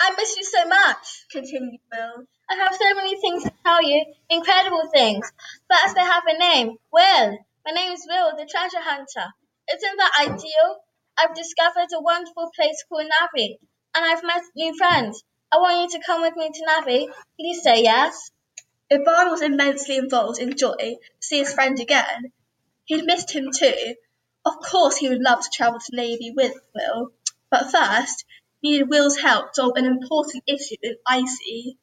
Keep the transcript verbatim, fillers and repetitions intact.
I miss you so much, continued Will. I have so many things to tell you, incredible things. First, I have a name, Will. My name is Will, the treasure hunter. Isn't that ideal? I've discovered a wonderful place called Navi, and I've met new friends. I want you to come with me to Navi. Please say yes. Ivan was immensely involved in joy to see his friend again. He'd missed him too. Of course he would love to travel to Navy with Will, but first he needed Will's help to solve an important issue with Icy.